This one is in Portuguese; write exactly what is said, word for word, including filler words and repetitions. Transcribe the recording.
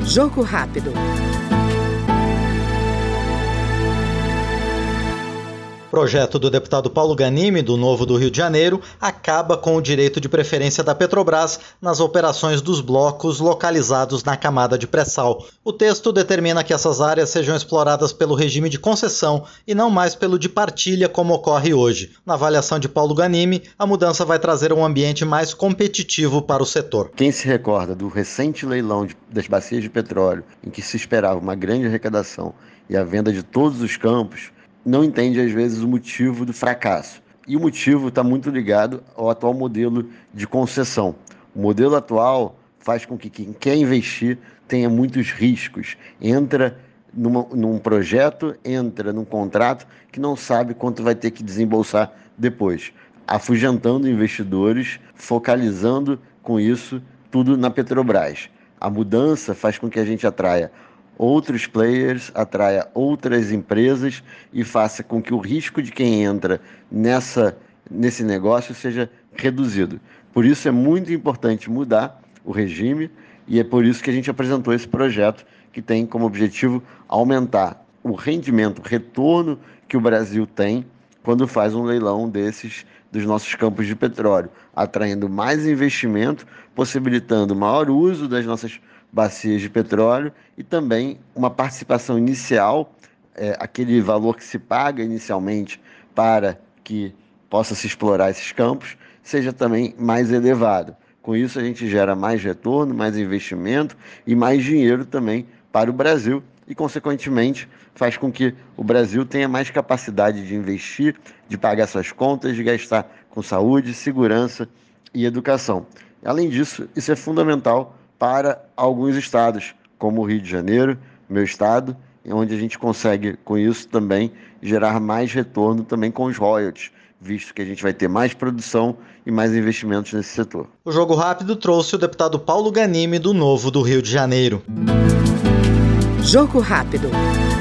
Jogo rápido. O projeto do deputado Paulo Ganimi, do Novo do Rio de Janeiro, acaba com o direito de preferência da Petrobras nas operações dos blocos localizados na camada de pré-sal. O texto determina que essas áreas sejam exploradas pelo regime de concessão e não mais pelo de partilha, como ocorre hoje. Na avaliação de Paulo Ganimi, a mudança vai trazer um ambiente mais competitivo para o setor. Quem se recorda do recente leilão de, das bacias de petróleo, em que se esperava uma grande arrecadação e a venda de todos os campos, não entende às vezes o motivo do fracasso. E o motivo está muito ligado ao atual modelo de concessão. O modelo atual faz com que quem quer investir tenha muitos riscos. Entra numa, num projeto, entra num contrato que não sabe quanto vai ter que desembolsar depois, afugentando investidores, focalizando com isso tudo na Petrobras. A mudança faz com que a gente atraia outros players, atraia outras empresas e faça com que o risco de quem entra nessa, nesse negócio seja reduzido. Por isso é muito importante mudar o regime e é por isso que a gente apresentou esse projeto que tem como objetivo aumentar o rendimento, o retorno que o Brasil tem quando faz um leilão desses dos nossos campos de petróleo, atraindo mais investimento, possibilitando maior uso das nossas bacias de petróleo e também uma participação inicial, é, aquele valor que se paga inicialmente para que possa se explorar esses campos, seja também mais elevado. Com isso a gente gera mais retorno, mais investimento e mais dinheiro também para o Brasil e, consequentemente, faz com que o Brasil tenha mais capacidade de investir, de pagar suas contas, de gastar com saúde, segurança e educação. Além disso, isso é fundamental para alguns estados, como o Rio de Janeiro, meu estado, onde a gente consegue, com isso, também gerar mais retorno também com os royalties, visto que a gente vai ter mais produção e mais investimentos nesse setor. O Jogo Rápido trouxe o deputado Paulo Ganimi, do Novo do Rio de Janeiro. Jogo rápido.